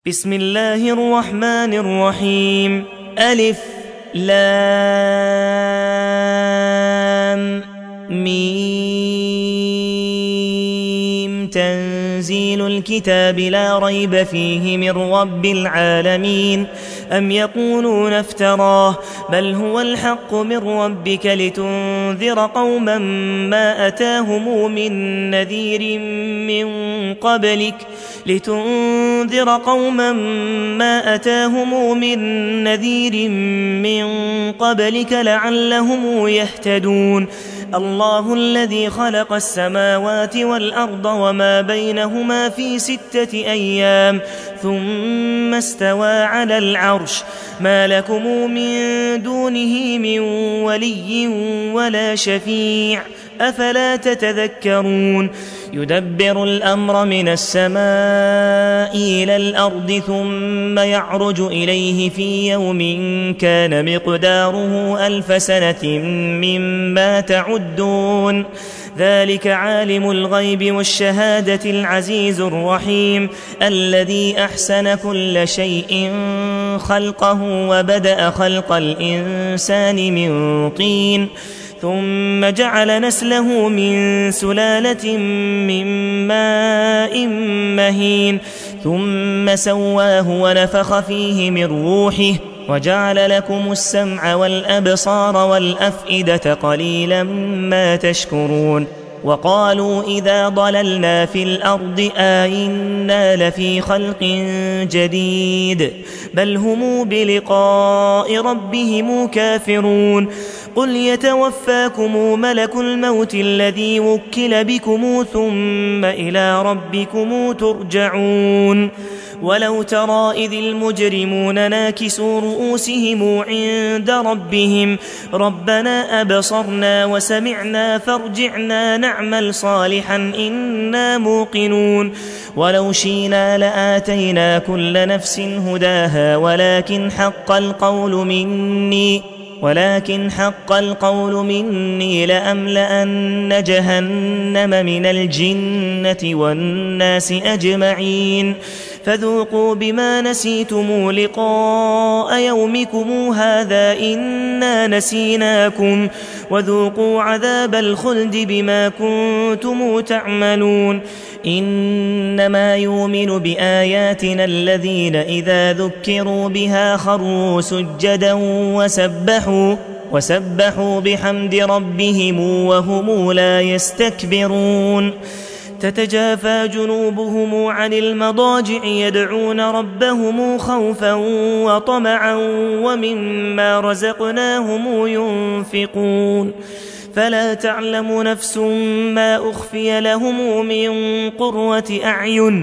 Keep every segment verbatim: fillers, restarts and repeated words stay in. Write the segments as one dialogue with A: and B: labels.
A: بسم الله الرحمن الرحيم. ألف لام ميم. تنزيل الكتاب لا ريب فيه من رب العالمين. أم يقولون افتراه بل هو الحق من ربك لتنذر قوما ما أتاهم من نذير من قبلك لتنذر قوما ما أتاهم من نذير من قبلك لعلهم يهتدون. الله الذي خلق السماوات والأرض وما بينهما في ستة أيام ثم استوى على العرش ما لكم من دونه من ولي ولا شفيع أفلا تتذكرون. يدبر الأمر من السماء إلى الأرض ثم يعرج إليه في يوم كان مقداره ألف سنة مما تعدون. ذلك عالم الغيب والشهادة العزيز الرحيم الذي أحسن كل شيء خلقه وبدأ خلق الإنسان من طين ثم جعل نسله من سلالة من ماء مهين ثم سواه ونفخ فيه من روحه وجعل لكم السمع والأبصار والأفئدة قليلا ما تشكرون. وقالوا إذا ضللنا في الأرض آئنا لفي خلق جديد بل هم بلقاء ربهم كافرون. قل يتوفاكم ملك الموت الذي وكل بكم ثم إلى ربكم ترجعون. ولو ترى إذ المجرمون ناكسوا رؤوسهم عند ربهم ربنا أبصرنا وسمعنا فارجعنا نعمل صالحا إنا موقنون. ولو شئنا لآتينا كل نفس هداها ولكن حق القول مني ولكن حق القول مني لأملأن جهنم من الجنة والناس أجمعين. فذوقوا بما نسيتم لقاء يومكم هذا إنا نسيناكم وذوقوا عذاب الخلد بما كنتم تعملون. إنما يؤمن بآياتنا الذين إذا ذكروا بها خروا سجدا وسبحوا وسبحوا بحمد ربهم وهم لا يستكبرون. تتجافى جنوبهم عن المضاجع يدعون ربهم خوفا وطمعا ومما رزقناهم ينفقون. فلا تعلم نفس ما أخفي لهم من قرة أعين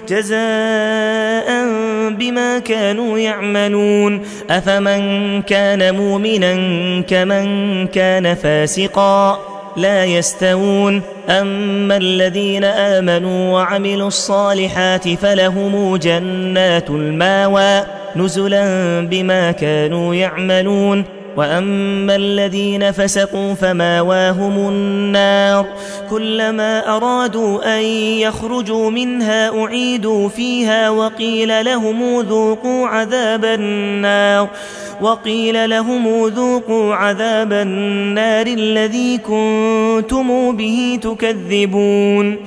A: جزاء بما كانوا يعملون. أفمن كان مؤمنا كمن كان فاسقا لا يستوون. أما الذين آمنوا وعملوا الصالحات فلهم جنات الماوى نزلا بما كانوا يعملون. وأما الذين فسقوا فماواهم النار كلما أرادوا أن يخرجوا منها أعيدوا فيها وقيل لهم ذوقوا عذاب النار وقيل لهم ذوقوا عذاب النار الذي كنتم به تكذبون.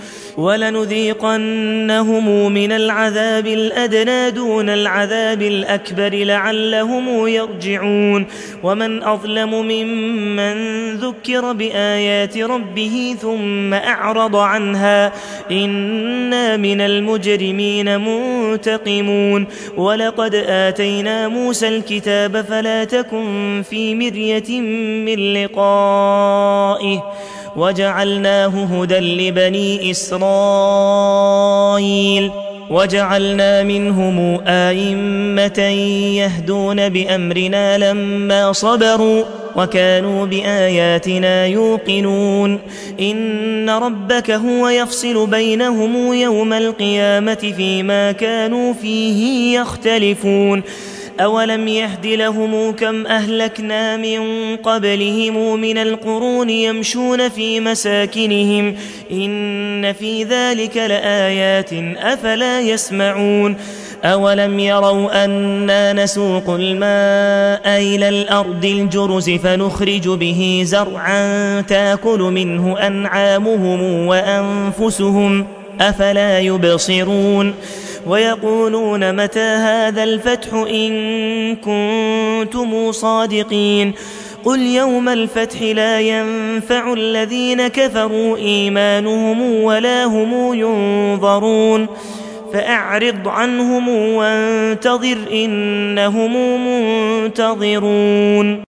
A: ولنذيقنهم من العذاب الأدنى دون العذاب الأكبر لعلهم يرجعون. ومن أظلم ممن ذكر بآيات ربه ثم أعرض عنها إنا من المجرمين منتقمون. ولقد آتينا موسى الكتاب فلا تكن في مرية من لقائه وجعلناه هدى لبني إسرائيل وجعلنا منهم آئمة يهدون بأمرنا لما صبروا وكانوا بآياتنا يوقنون. إن ربك هو يفصل بينهم يوم القيامة فيما كانوا فيه يختلفون. أولم يهد لهم كم أهلكنا من قبلهم من القرون يمشون في مساكنهم إن في ذلك لآيات أفلا يسمعون أولم يروا أنا نسوق الماء إلى الأرض الجرز فنخرج به زرعا تاكل منه أنعامهم وأنفسهم أفلا يبصرون ويقولون متى هذا الفتح إن كنتم صادقين قل يوم الفتح لا ينفع الذين كفروا إيمانهم ولا هم ينظرون فأعرض عنهم وانتظر إنهم منتظرون